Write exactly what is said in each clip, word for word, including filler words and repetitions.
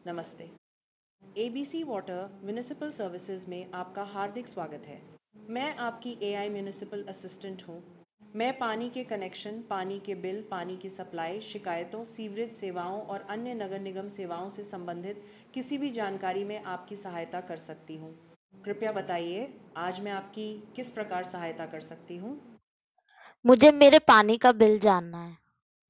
नमस्ते। ABC water municipal services में आपका हार्दिक स्वागत है। मैं आपकी एआई म्युनिसिपल असिस्टेंट हूँ। मैं पानी के कनेक्शन, पानी के बिल, पानी की सप्लाई, शिकायतों, सीवरेज सेवाओं और अन्य नगर निगम सेवाओं से संबंधित किसी भी जानकारी में आपकी सहायता कर सकती हूँ। कृपया बताइए, आज मैं आपकी किस प्रकार सहायता कर सकती हूँ? मुझे मेरे पानी का बिल जानना है।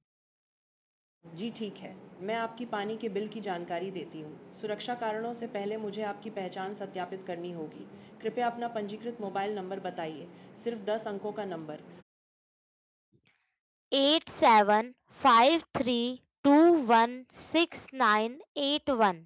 जी ठीक है, मैं आपकी पानी के बिल की जानकारी देती हूँ। सुरक्षा कारणों से पहले मुझे आपकी पहचान सत्यापित करनी होगी। कृपया अपना पंजीकृत मोबाइल नंबर बताइए, सिर्फ दस अंकों का नंबर। Eight seven five three two one six nine eight one.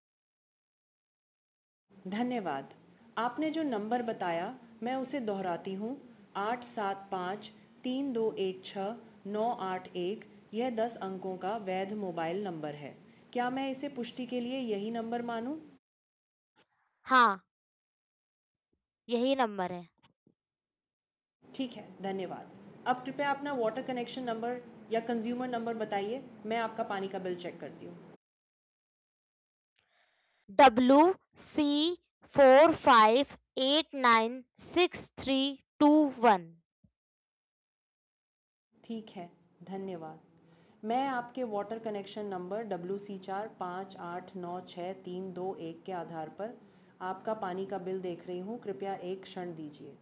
धन्यवाद। आपने जो नंबर बताया, मैं उसे दोहराती हूँ। आठ सात पाँच तीन दो एक छः नौ आठ एक। यह दस अंकों का वैध मोबाइल नंबर है। क्या मैं इसे पुष्टि के लिए यही नंबर मानूं? हाँ, यही नंबर है। ठीक है, धन्यवाद। अब कृपया अपना वाटर कनेक्शन नंबर या कंज्यूमर नंबर बताइए, मैं आपका पानी का बिल चेक करती हूँ। W C four five eight nine six three two one. ठीक है, धन्यवाद। मैं आपके water connection number W C चार पाँच आठ नौ छः तीन दो एक के आधार पर आपका पानी का बिल देख रही हूँ। कृपया एक क्षण दीजिए।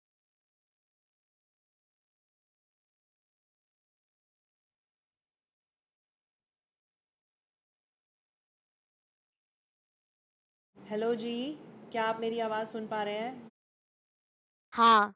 हेलो जी, क्या आप मेरी आवाज़ सुन पा रहे हैं? हाँ,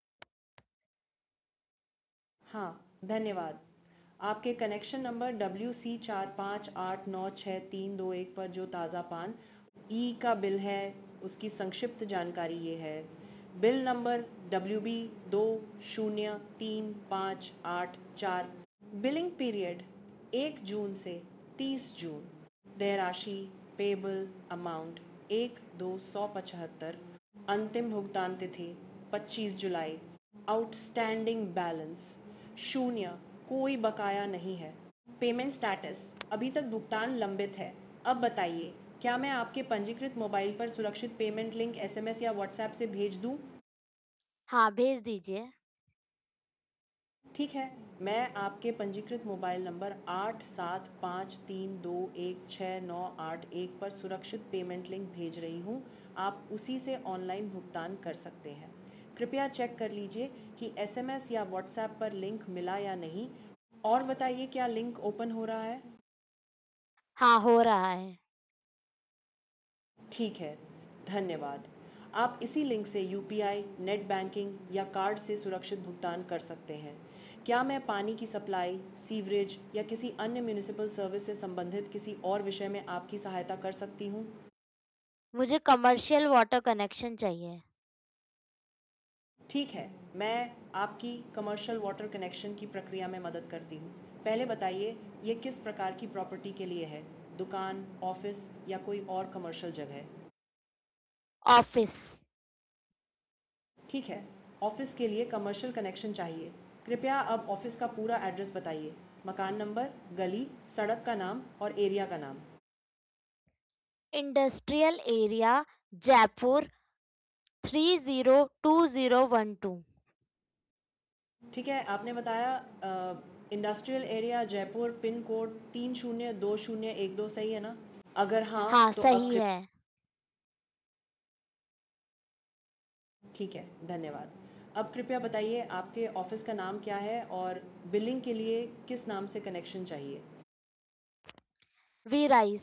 हाँ, धन्यवाद। आपके कनेक्शन नंबर डब्ल्यू सी चार पाँच आठ नौ छः तीन दो एक पर जो ताज़ा पान ई का बिल है, उसकी संक्षिप्त जानकारी ये है। बिल नंबर डब्ल्यू बी दो शून्य तीन पाँच आठ चार। बिलिंग पीरियड एक जून से तीस जून। देय राशि पेबल अमाउंट एक दो सौ पचहत्तर। अंतिम भुगतान तिथि पच्चीस जुलाई। आउटस्टैंडिंग बैलेंस शून्य, कोई बकाया नहीं है। पेमेंट स्टेटस अभी तक भुगतान लंबित है। अब बताइए, क्या मैं आपके पंजीकृत मोबाइल पर सुरक्षित पेमेंट लिंक एसएमएस या व्हाट्सएप से भेज दूं? हाँ, भेज दीजिए। ठीक है, मैं आपके पंजीकृत मोबाइल नंबर आठ सात पाँच तीन दो एक छः नौ आठ एक पर सुरक्षित पेमेंट लिंक भेज रही हूँ। आप उसी से ऑनलाइन भुगतान कर सकते हैं। कृपया चेक कर लीजिए कि एसएमएस या व्हाट्सएप पर लिंक मिला या नहीं। और बताइए, क्या लिंक ओपन हो रहा है? हाँ, हो रहा है। ठीक है, धन्यवाद। आप इसी लिंक से यूपीआई, नेट बैंकिंग या कार्ड से सुरक्षित भुगतान कर सकते हैं। क्या मैं पानी की सप्लाई, सीवरेज या किसी अन्य म्युनिसिपल सर्विस से संबंधित किसी और विषय में आपकी सहायता कर सकती हूँ? मुझे कमर्शियल वाटर कनेक्शन चाहिए। ठीक है, मैं आपकी कमर्शियल वाटर कनेक्शन की प्रक्रिया में मदद करती हूँ। पहले बताइए, ये किस प्रकार की प्रॉपर्टी के लिए है? दुकान, ऑफिस या कोई और कमर्शियल जगह? ऑफिस। ठीक है, ऑफिस के लिए कमर्शियल कनेक्शन चाहिए। कृपया अब ऑफिस का पूरा एड्रेस बताइए। मकान नंबर, गली, सड़क का नाम और एरिया का नाम। Industrial area, Jaipur three zero two zero one two. ठीक है, आपने बताया industrial area Jaipur, pin code तीन शून्य दो शून्य एक दो, सही है ना? अगर हाँ हाँ, तो अब सही कृपया। है। ठीक है, धन्यवाद। अब कृपया बताइए, आपके ऑफिस का नाम क्या है और बिलिंग के लिए किस नाम से कनेक्शन चाहिए? We rise.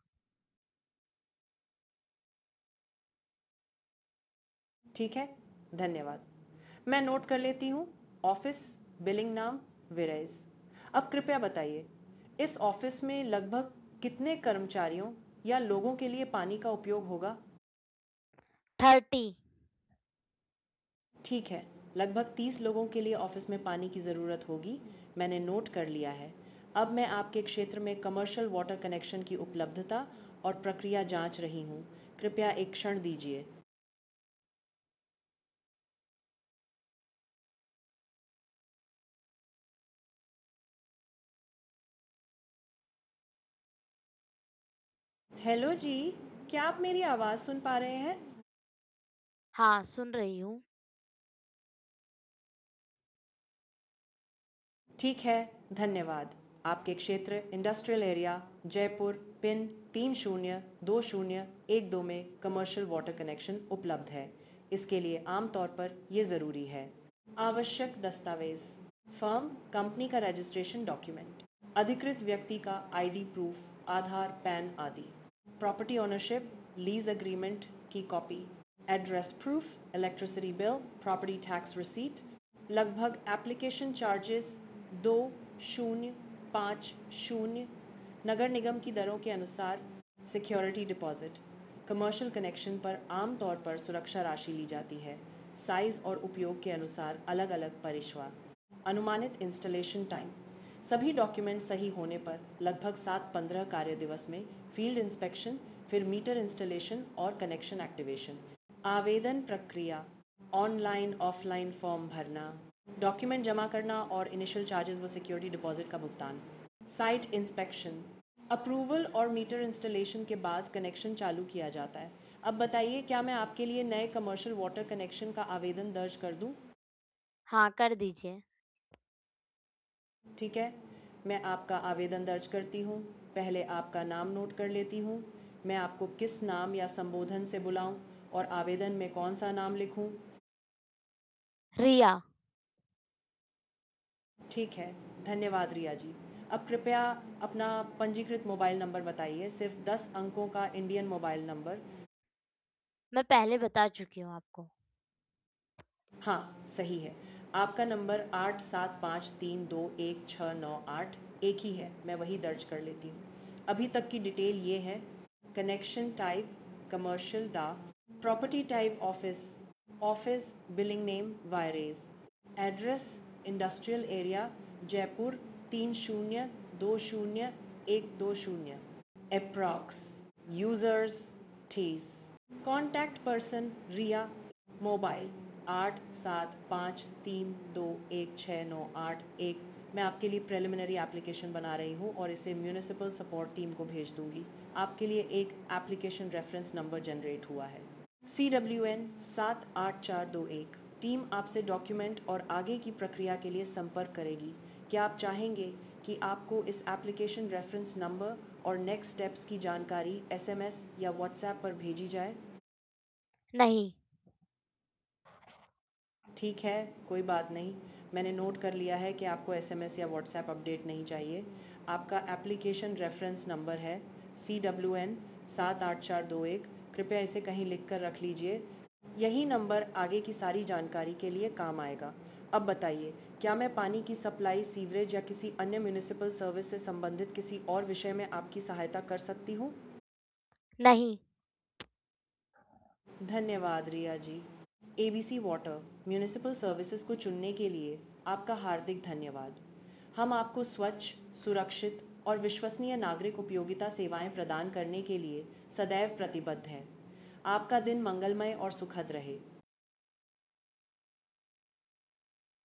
ठीक है, धन्यवाद। मैं नोट कर लेती हूँ। ऑफिस, बिलिंग नाम, विरेज। अब कृपया बताइए, इस ऑफिस में लगभग कितने कर्मचारियों या लोगों के लिए पानी का उपयोग होगा? थर्टी। ठीक है, लगभग तीस लोगों के लिए ऑफिस में पानी की ज़रूरत होगी। मैंने नोट कर लिया है। अब मैं आपके क्षेत्र में कमर्शियल वाटर कनेक्शन की उपलब्धता और प्रक्रिया जांच रही हूँ। कृपया एक क्षण दीजिए। हेलो जी, क्या आप मेरी आवाज़ सुन पा रहे हैं? हाँ, सुन रही हूँ। ठीक है, धन्यवाद। आपके क्षेत्र इंडस्ट्रियल एरिया जयपुर पिन तीन शून्य दो शून्य एक दो में कमर्शियल वाटर कनेक्शन उपलब्ध है। इसके लिए आमतौर पर ये ज़रूरी है। आवश्यक दस्तावेज: फर्म कंपनी का रजिस्ट्रेशन डॉक्यूमेंट, अधिकृत व्यक्ति का आईडी प्रूफ, आधार पैन आदि, प्रॉपर्टी ओनरशिप लीज एग्रीमेंट की copy, address proof, electricity bill, property tax receipt, लगभग एप्लीकेशन चार्जेस दो शून्य पाँच शून्य, नगर निगम की दरों के अनुसार सिक्योरिटी डिपॉजिट। कमर्शियल कनेक्शन पर आमतौर पर सुरक्षा राशि ली जाती है। साइज और उपयोग के अनुसार अलग अलग परिश्वा। अनुमानित इंस्टॉलेशन टाइम: सभी डॉक्यूमेंट सही होने पर लगभग सात पंद्रह कार्य दिवस में फील्ड इंस्पेक्शन, फिर मीटर इंस्टॉलेशन और कनेक्शन एक्टिवेशन। आवेदन प्रक्रिया: ऑनलाइन ऑफलाइन फॉर्म भरना, डॉक्यूमेंट जमा करना और इनिशियल चार्जेस व सिक्योरिटी डिपॉजिट का भुगतान। साइट इंस्पेक्शन: अप्रूवल और मीटर इंस्टॉलेशन के बाद कनेक्शन चालू किया जाता है। अब बताइए, क्या मैं आपके लिए नए कमर्शियल वाटर कनेक्शन का आवेदन दर्ज कर दूं? हाँ, कर दीजिए। ठीक है, मैं आपका आवेदन दर्ज करती हूँ। पहले आपका नाम नोट कर लेती हूँ। मैं आपको किस नाम या संबोधन से बुलाऊं और आवेदन में कौन सा नाम लिखूं? रिया। ठीक है, धन्यवाद रिया जी। अब कृपया अपना पंजीकृत मोबाइल नंबर बताइए, सिर्फ दस अंकों का इंडियन मोबाइल नंबर। मैं पहले बता चुकी हूँ आपको। हाँ, सही है। आपका नंबर आठ सात पाँच तीन दो एक छः नौ आठ एक ही है, मैं वही दर्ज कर लेती हूँ। अभी तक की डिटेल ये है: कनेक्शन टाइप कमर्शियल डा, property type office, office billing name वायरेज, एड्रेस इंडस्ट्रियल एरिया जयपुर तीन शून्य दो शून्य एक दो शून्य, अप्रॉक्स यूजर्स ठीस, कॉन्टैक्ट पर्सन रिया, मोबाइल आठ सात पाँच तीन दो एक छः नौ आठ एक। मैं आपके लिए प्रिलिमिनरी एप्लीकेशन बना रही हूँ और इसे म्यूनिसिपल सपोर्ट टीम को भेज दूँगी। आपके लिए एक एप्लीकेशन रेफरेंस नंबर जनरेट हुआ है, सी डब्ल्यू एन सात आठ चार दो एक। टीम आपसे डॉक्यूमेंट और आगे की प्रक्रिया के लिए संपर्क करेगी। क्या आप चाहेंगे कि आपको इस एप्लीकेशन रेफरेंस नंबर और नेक्स्ट स्टेप्स की जानकारी एसएमएस या व्हाट्सएप पर भेजी जाए? नहीं। ठीक है, कोई बात नहीं। मैंने नोट कर लिया है कि आपको एसएमएस या व्हाट्सएप अपडेट नहीं चाहिए। आपका एप्लीकेशन रेफरेंस नंबर है सी डब्ल्यू एन सात आठ चार दो एक। कृपया इसे कहीं लिख कर रख लीजिए। यही नंबर आगे की सारी जानकारी के लिए काम आएगा। अब बताइए, क्या मैं पानी की सप्लाई, सीवरेज या किसी अन्य म्यूनिसिपल सर्विस से संबंधित किसी और विषय में आपकी सहायता कर सकती हूँ? नहीं। धन्यवाद Riya ji. ABC water municipal services को चुनने के लिए आपका हार्दिक धन्यवाद। हम आपको स्वच्छ, सुरक्षित और विश्वसनीय नागरिक उपयोगिता सेवाएं प्रदान करने के लिए सदैव प्रतिबद्ध हैं। आपका दिन मंगलमय और सुखद रहे।